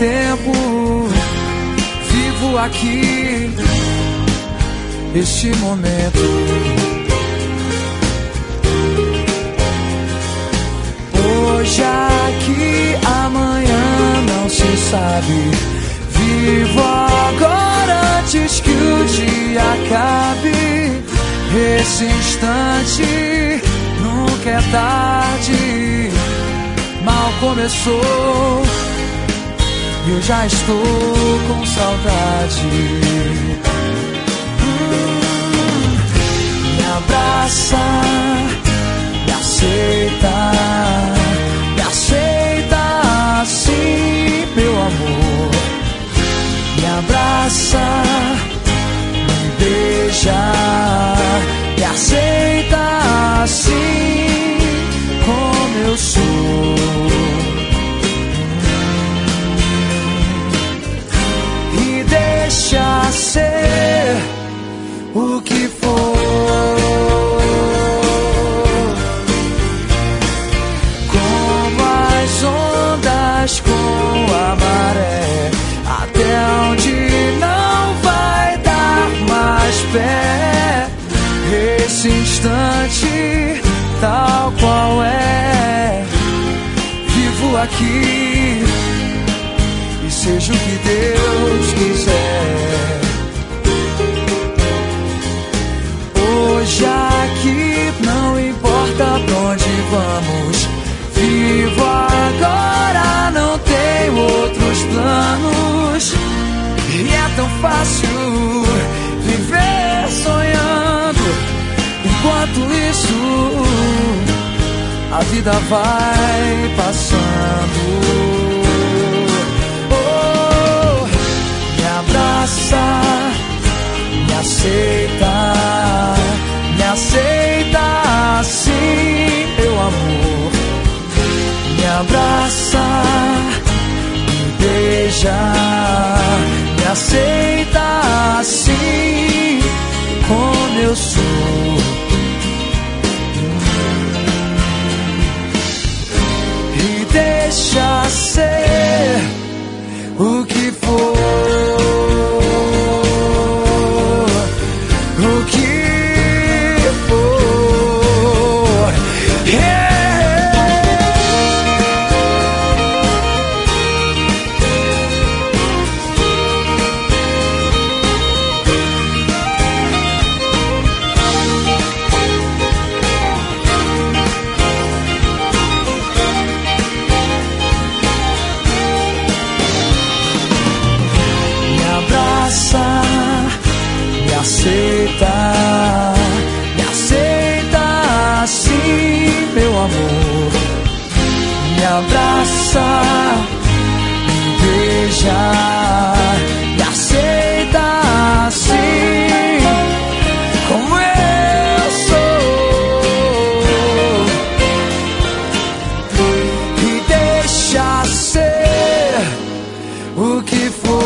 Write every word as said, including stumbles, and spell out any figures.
tempo. Vivo aqui, este momento. Hoje aqui, amanhã não se sabe. Vivo agora antes que o dia acabe. Esse instante nunca é tarde. Mal começou e eu já estou com saudade. hum, Me abraça, me aceita, me aceita assim, meu amor. Me abraça, me beija, me aceita assim como eu sou. E deixa ser o que for. Como as ondas com a maré, até onde não vai dar mais pé. Esse instante tal qual é, vivo aqui e seja o que Deus quiser. Hoje aqui não importa pra onde vamos. Vivo agora, não tenho outros planos. E é tão fácil viver sonhando. Enquanto isso, a vida vai passando. Oh, me abraça, me aceita, me aceita assim, meu amor. Me abraça, me beija, me aceita assim como eu sou. E deixa ser o que for. O que for. Yeah! Me aceita, me aceita assim, meu amor. Me abraça, me beija, me aceita assim como eu sou. E deixa ser o que for.